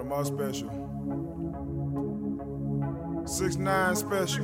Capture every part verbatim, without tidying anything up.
More special. six nine special.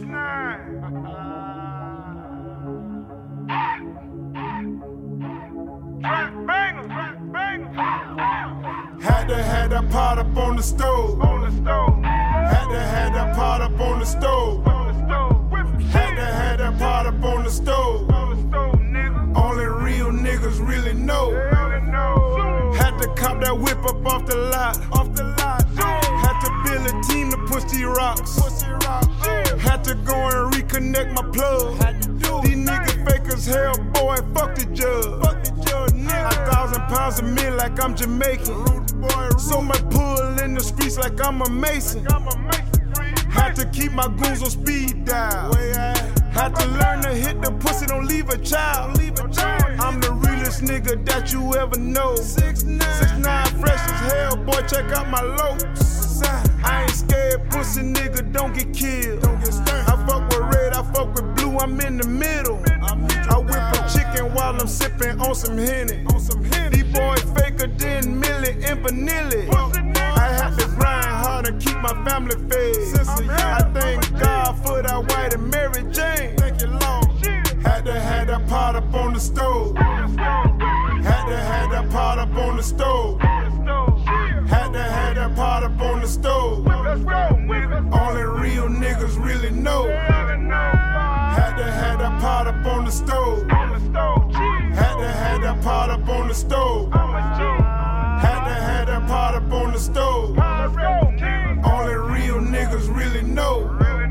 Had to have that pot up on the stove. Had to have that pot up on the stove. Had to have that pot up on the stove. Only real niggas really know. Had to cop that whip up off the lot. Off the lot. Had to build a team to push these rocks. Had to go and reconnect my plug. These niggas fake as hell, boy. Fuck the judge. Fuck the judge, nigga. A thousand pounds of me like I'm Jamaican. So much pull in the streets like I'm a Mason. Had to keep my goons on speed dial. Had to learn to hit the pussy, don't leave a child. I'm the realest nigga that you ever know. six nine fresh as hell, boy, check out my lopes. I ain't scared, pussy nigga, don't get killed. I fuck with red, I fuck with blue, I'm in the middle. I whip a chicken while I'm sipping on some Henny. These boys faker than Millie and Vanilli. I had to grind hard to keep my family fed. I thank God for that white and Mary Jane. Had to have that pot up on the stove. Had to have that pot up on the stove. Had to have that pot up on the stove. Only real niggas really know. Had to have that pot up on the stove. Had to have that pot up on the stove. Had to have that pot up on the stove. Only real niggas really know.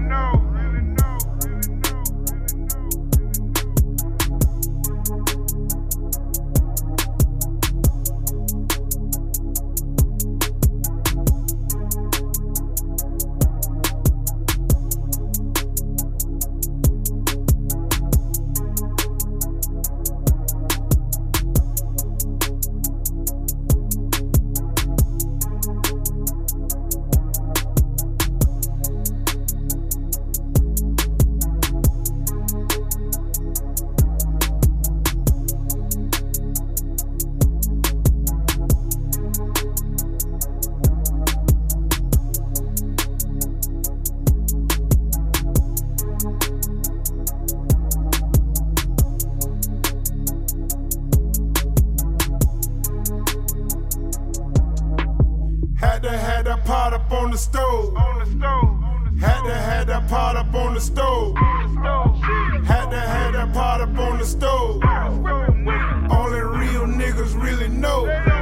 Had to have that pot up on the stove. Had to have that pot up on the stove. Had to have that pot up on the stove. Only real niggas really know.